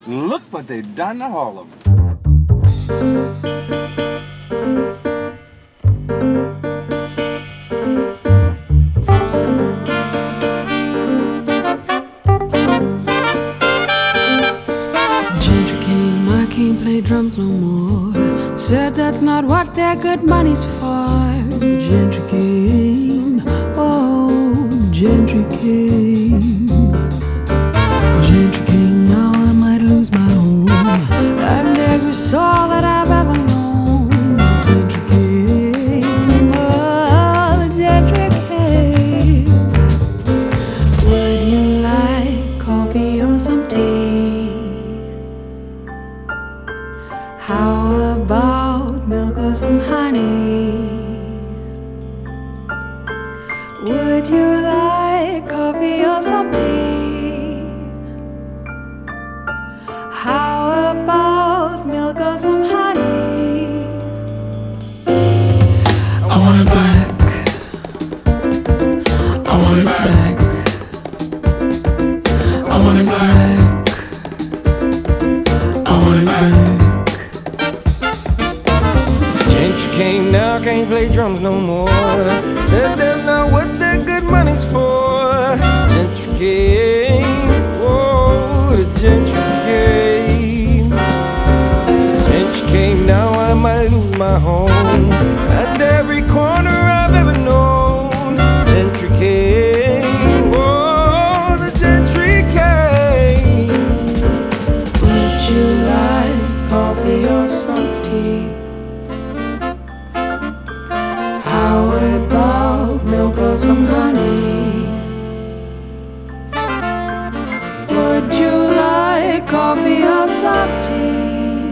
Look what they've done to Harlem. Gentry came, I can't play drums no more. Said that's not what their good money's for. Gentry came, oh, Gentry came. Gentry came, now I might lose my home and every soul that I've ever known. Gentry came, oh, the gentry came. Would you like coffee or some tea? How about milk or some honey? Would you like coffee or some tea? How about milk or some honey? I want it black. I want it back. I want it black. I want it back. Gentry came, now can't play drums no more. Said that's not what that good money's for. Gentry came, oh, the gentry came. Gentry came, now I might lose my home at every corner I've ever known. Gentry came, oh, the gentry came. Would you like coffee or some tea? How about milk or some honey? Would you like coffee or some tea?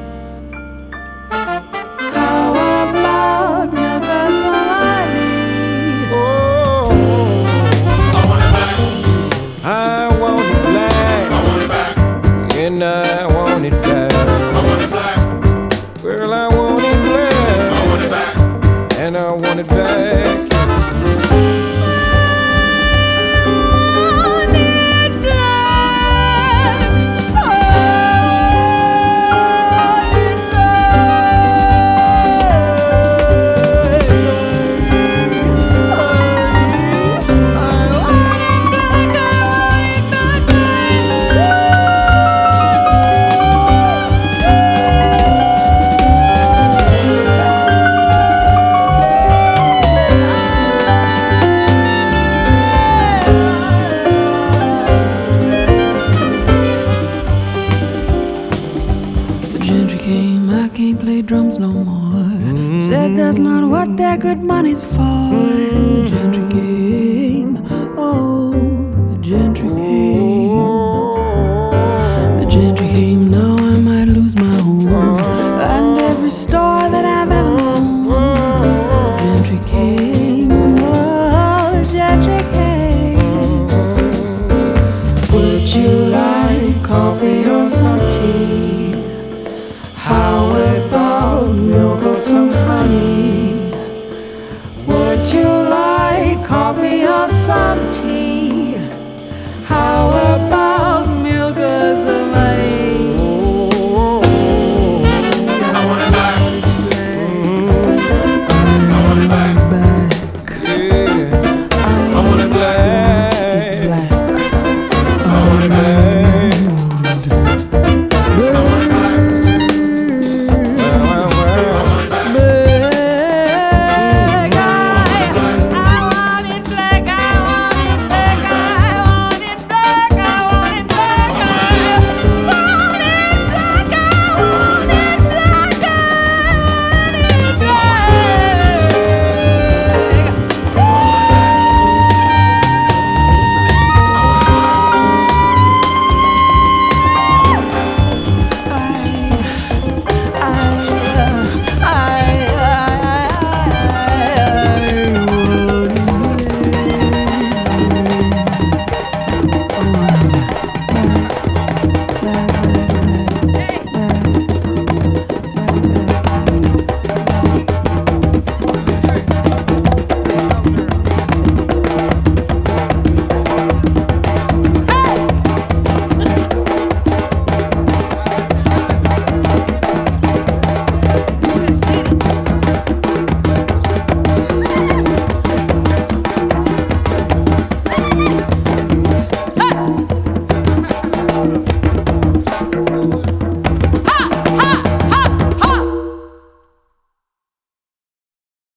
How about milk or some honey? Oh, I want it back. I want it black, I want it back. and I want it back. I want it black. Well, I want it black, I want it back. and I want it back. Gentry came, I can't play drums no more. Said that's not what their good money's for. The gentry came, oh, the gentry came. The gentry came, now I might lose my home and every store that I've ever known. Gentry came, oh, the gentry came. Would you like coffee or some tea?